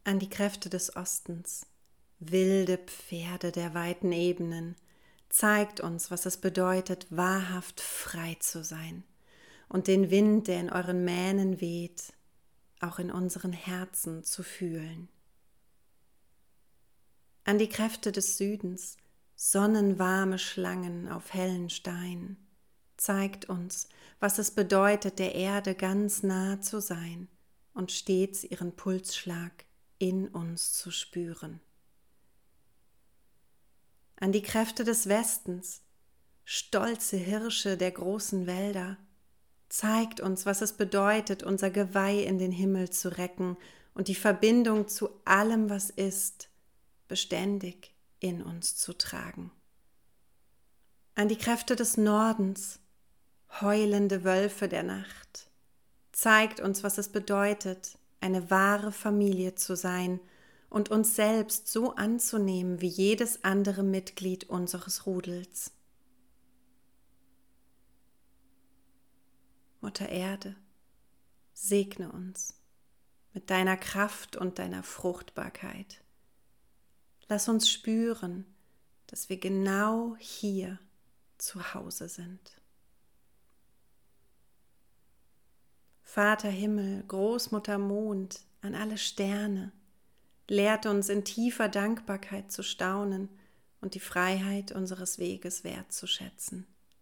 an die Kräfte des Ostens, wilde Pferde der weiten Ebenen, zeigt uns, was es bedeutet, wahrhaft frei zu sein und den Wind, der in euren Mähnen weht, auch in unseren Herzen zu fühlen. An die Kräfte des Südens, sonnenwarme Schlangen auf hellen Steinen, zeigt uns, was es bedeutet, der Erde ganz nah zu sein und stets ihren Pulsschlag in uns zu spüren. An die Kräfte des Westens, stolze Hirsche der großen Wälder, zeigt uns, was es bedeutet, unser Geweih in den Himmel zu recken und die Verbindung zu allem, was ist, beständig in uns zu tragen. An die Kräfte des Nordens, heulende Wölfe der Nacht, zeigt uns, was es bedeutet, eine wahre Familie zu sein und uns selbst so anzunehmen wie jedes andere Mitglied unseres Rudels. Mutter Erde, segne uns mit deiner Kraft und deiner Fruchtbarkeit. Lass uns spüren, dass wir genau hier zu Hause sind. Vater Himmel, Großmutter Mond, an alle Sterne, lehrt uns in tiefer Dankbarkeit zu staunen und die Freiheit unseres Weges wertzuschätzen.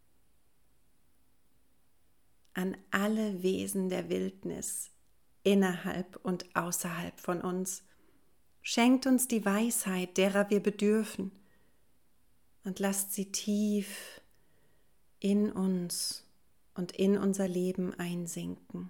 An alle Wesen der Wildnis, innerhalb und außerhalb von uns, schenkt uns die Weisheit, derer wir bedürfen, und lasst sie tief in uns und in unser Leben einsinken.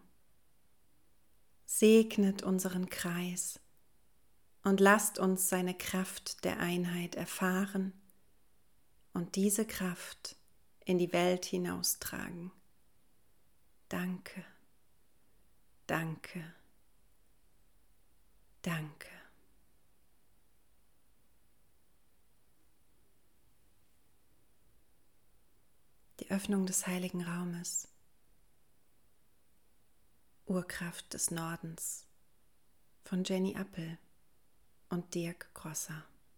Segnet unseren Kreis und lasst uns seine Kraft der Einheit erfahren und diese Kraft in die Welt hinaustragen. Danke, danke, danke. Die Öffnung des heiligen Raumes. Urkraft des Nordens von Jenny Appel und Dirk Grosser.